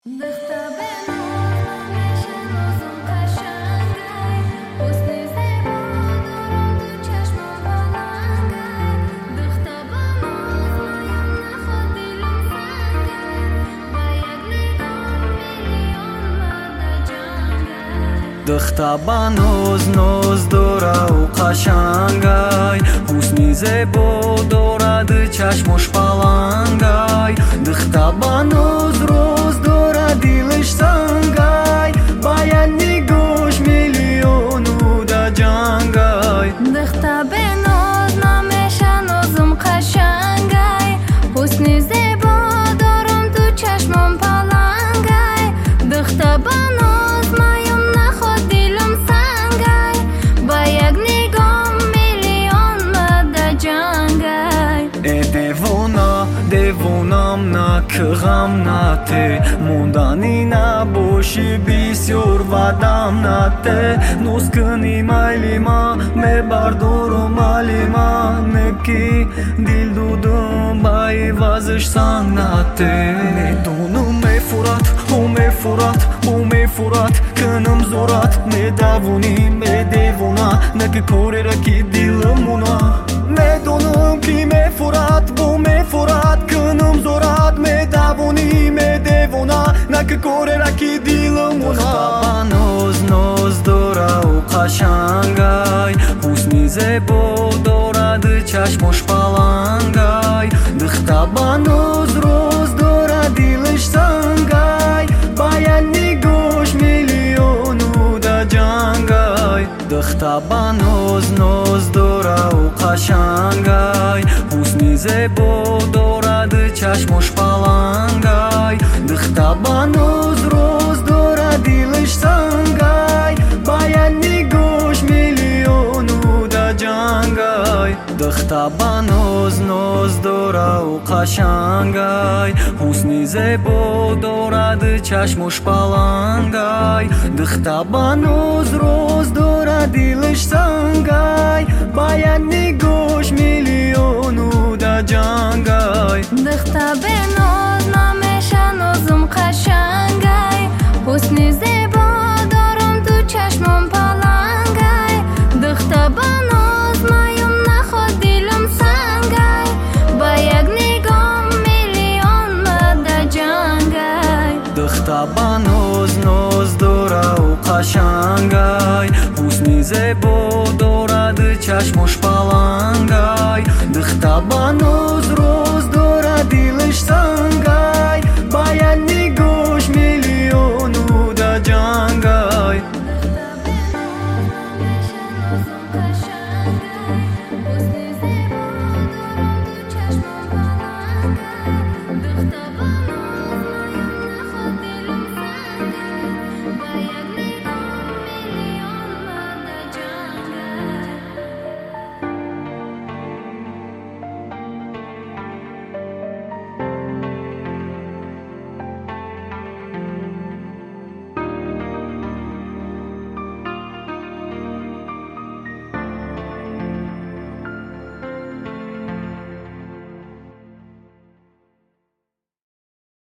духта ба ноз дорау қашангай, ҳусни зебо дорад чашмуш палангай. Духта ба ноз роз дорад дилш сангай, ба як нигоҳш миллиону да ҷангай. Духта бе ноз намешанозум қашангай, ҳусни зебо дорам ду чашмон палангай. Духта ба ноз маём наход дилам сангай, ба як нигоҳ миллион мада ҷангай. девонам на ки ғам нате, мондани набоши бисёр ваъдам нате. Ноз кунӣ майли ман мебардору малима, неки дил додум ба ивазиш санг нате. Медонам мефурад мефурад кунам зорат, медавонӣ медевона, неки корера ки дилмона. Медонам ки мефурад кунам зорат, медавонӣ медевона, неки корера ки дилмона. Ба ноз дорау қашангай, ҳусни зебо дорад чашмуш палангай. Духта ба ноз роз дорад дилш сангай, ба як нигоҳш миллиону да ҷангай. Духта ба ноз дорау қашангай, ҳусни зебо дорад чашмуш палангай. Духта ба ноз роз дорад дилш сангай, ба як нигоҳш миллиону да ҷангай. Духта ба ноз дорау қашангай, ҳусни зебо дорад чашмуш палангай. Духта ба ноз роз дорад дилш сангай, ба як нигоҳш миллиону да ҷангай. Духта бе ноз намешанозум қашангай, ҳусни зебо дорам ду чашмон палангай. Духта ба ноз маём наход дилам сангай, ба як нигоҳ миллион мада ҷангай. Духта ба ноз дорау қашангай, ҳусни зебо дорад чашмуш палангай. Духта ба ноз роз дорад дилш сангай.